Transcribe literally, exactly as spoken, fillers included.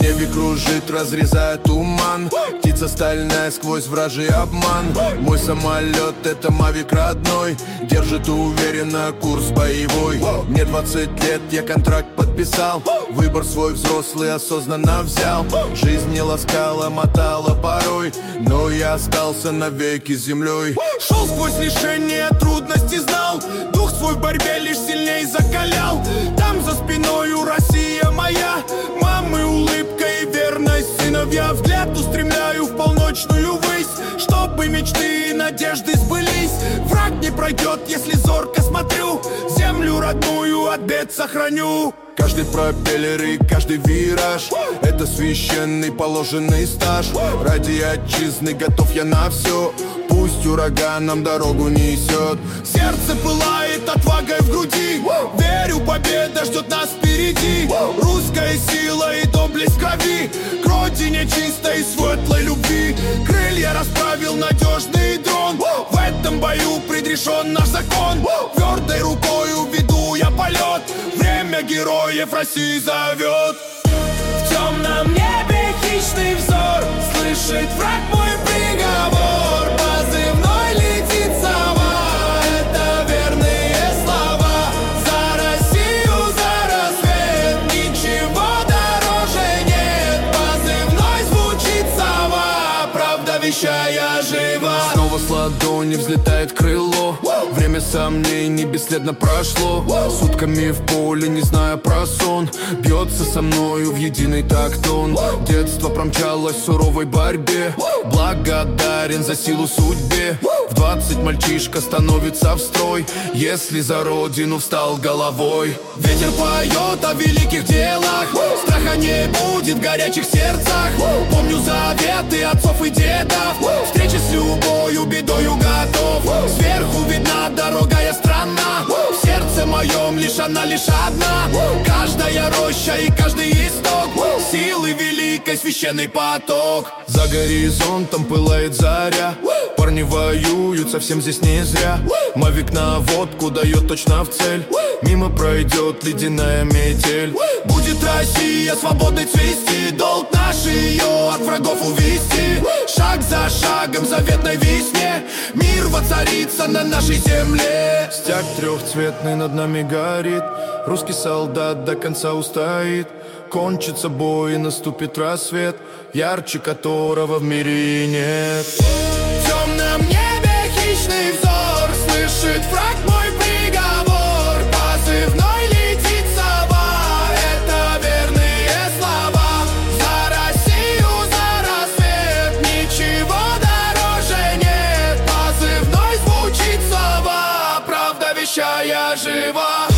небе кружит, разрезая туман. Птица стальная сквозь вражий обман. Мой самолет — это мавик родной, держит уверенно курс боевой. Мне двадцать лет, я контракт подписал, выбор свой взрослый осознанно взял. Жизнь не ласкала, мотала порой, но я остался навеки землей. Шел сквозь лишения, трудности знал, дух свой в борьбе лишь сильней закалял. Там за спиною Россия моя, мамы улыбка и верность сыновья. Взгляд устремляю в полночную высь, чтобы мечты и надежды сбылись. Враг не пройдет, если зорко смотрю, землю родную от бед сохраню. Каждый пропеллер и каждый вираж — это священный положенный стаж. Ради отчизны готов я на все, пусть ураганом дорогу несет. Сердце пылает отвагой в груди, верю, победа ждет нас впереди. Русская сила и доблесть крови, к родине чистой светлой любви. Крылья расправил надежный дрон, в этом бою предрешен наш закон. Твердой рукою веду я полет, время героев России зовет. В темном небе хищный взор, слышит враг мой приговор. Позывной летит сова, это верные слова. За Россию, за рассвет, ничего дороже нет. Позывной звучит сова, правда вещая жива. Снова с ладони взлетает крыло, время сомнений бесследно прошло. Сутками в поле, не зная про сон, бьется со мною в единый такт он. Детство промчалось в суровой борьбе, благодарен за силу судьбе. В двадцать мальчишка становится в строй, если за родину встал головой. Ветер поет о великих делах, страха не будет в горячих сердцах. Помню заветы отцов и дедов, встречи с любою бедою готов. Сверху видна дорогая страна, в сердце моем лишь она, лишь одна. Каждая роща и каждый исток, силы великой священный поток. За горизонтом пылает заря, парни воюют, совсем здесь не зря. Мавик наводку дает точно в цель, мимо пройдет ледяная метель. Будет Россия свободой цвести, долг наш ее от врагов увести. Шаг за шагом заветной весне, мир воцарится на нашей земле. Стяг трехцветный над нами горит, русский солдат до конца устоит. Кончится бой и наступит рассвет, ярче которого в мире нет. В темном небе хищный взор, слышит враг мой приговор. Позывной летит сова, это верные слова. За Россию, за рассвет, ничего дороже нет. Позывной звучит сова, правда вещая жива.